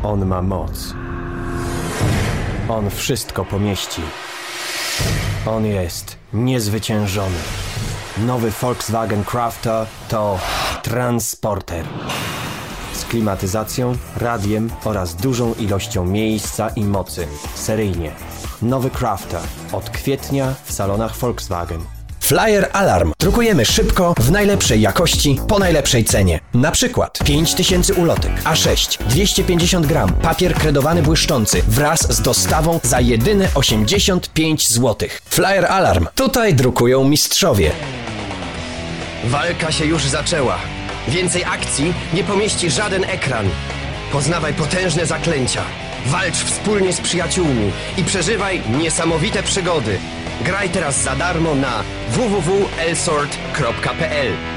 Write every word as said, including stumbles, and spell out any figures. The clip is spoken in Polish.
On ma moc. On wszystko pomieści. On jest niezwyciężony. Nowy Volkswagen Crafter to transporter. Z klimatyzacją, radiem oraz dużą ilością miejsca i mocy. Seryjnie. Nowy Crafter. Od kwietnia w salonach Volkswagen. Flyer Alarm. Drukujemy szybko, w najlepszej jakości, po najlepszej cenie. Na przykład pięć tysięcy ulotek, A sześć, dwieście pięćdziesiąt gram, papier kredowany błyszczący wraz z dostawą za jedyne osiemdziesiąt pięć złotych. Flyer Alarm. Tutaj drukują mistrzowie. Walka się już zaczęła. Więcej akcji nie pomieści żaden ekran. Poznawaj potężne zaklęcia. Walcz wspólnie z przyjaciółmi i przeżywaj niesamowite przygody. Graj teraz za darmo na w w w kropka elsword kropka p l.